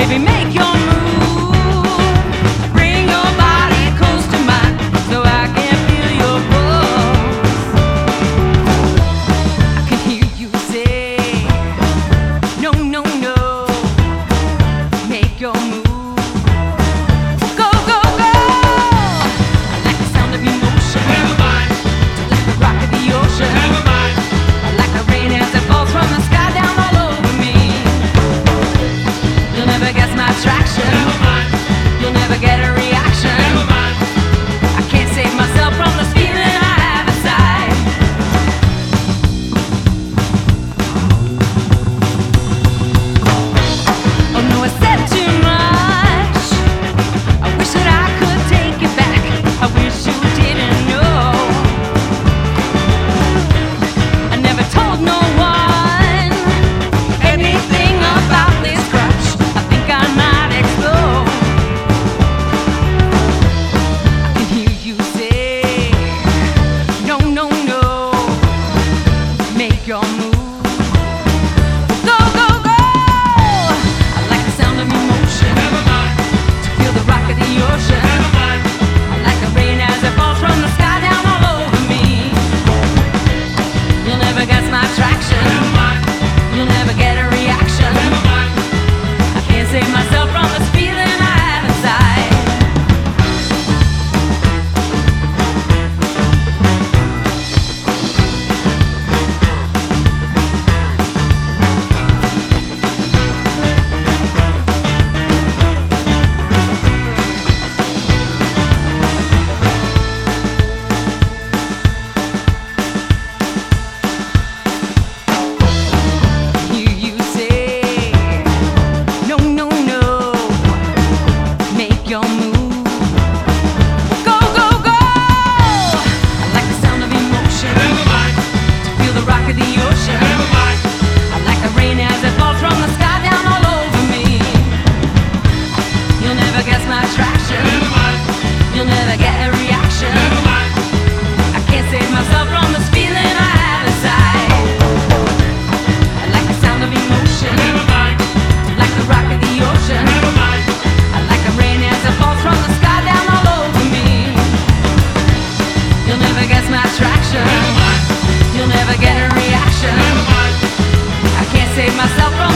Baby, make your move. Bring your body close to mine so I can feel your pulse. I can hear you say, no, no, no. Make your move. Go, go, go. I like the sound of emotion. Never mind, Like the rock of the ocean. never mind, I like the rain as it falls from the sky down all over me. You'll never guess my attraction. never mind, You'll never get a reaction. never mind. I can't save myself from this feeling I have inside. Oh no, I said too much. I wish that I could take it back. I wish you didn't know. I never told no one anything about this crush. I think I might explode. I can hear you say, no, no, no. Make your move. Go, go, go. I like the sound of emotion. Never mind, To feel the rock of the ocean. never mind, I like the rain as it falls from the sky down all over me. You'll never guess my attraction. never mind, You'll never get a reaction. never mind. I can't save myself from this feeling I have inside. Hear you say, no, no, no. Make your move. Go, go, go. I like the sound of emotion. Never mind, To feel the rock of the ocean. never mind, I like the rain as it falls from the sky down all over me. You'll never guess my attraction. never mind, You'll never get a reaction. never mind. I can't save myself from this feeling I have inside. I like the sound of emotion. Never mind, Like the rock of the ocean. never mind, I like the rain as it falls from the sky down all over me. You'll never guess my attraction. never mind, You'll never get a reaction. never mind. I can't save myself from